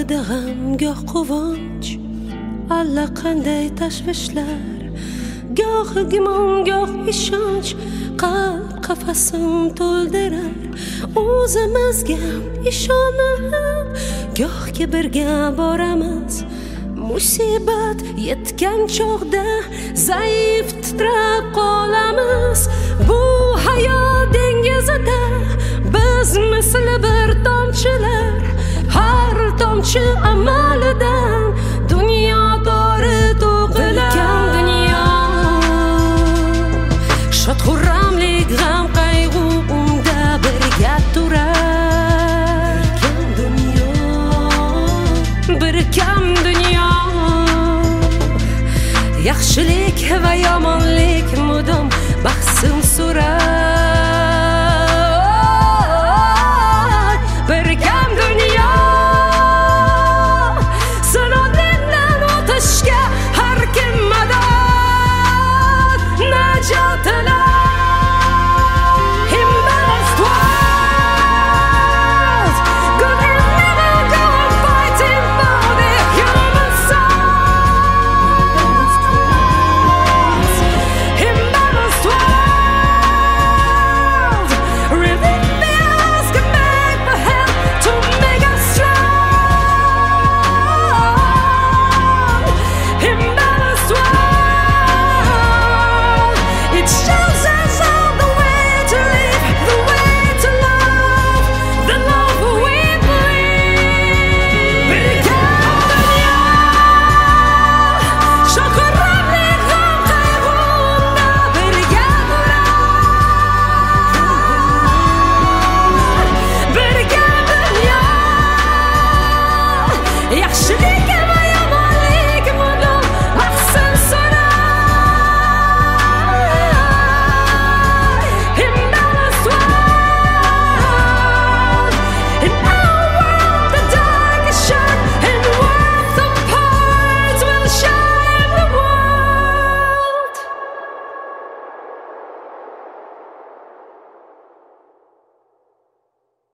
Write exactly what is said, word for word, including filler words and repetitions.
gohida g'am goh quvonch, allaqanday tashvishlar, goh gumon goh ishonch qalb qafasim to'ldirar. O'zimizga ishonib gohga birga boramiz, musibat yetgan chog'da zaif titrab qolamiz. Bu hayot dengizida biz misli bir tomchilar, har tomchi amalidan dunyo dori to'qilar. Dunyo shod xurramlik g'am qayg'u unda birga turar. Dunyo bir kam dunyo, yaxshilik va yomon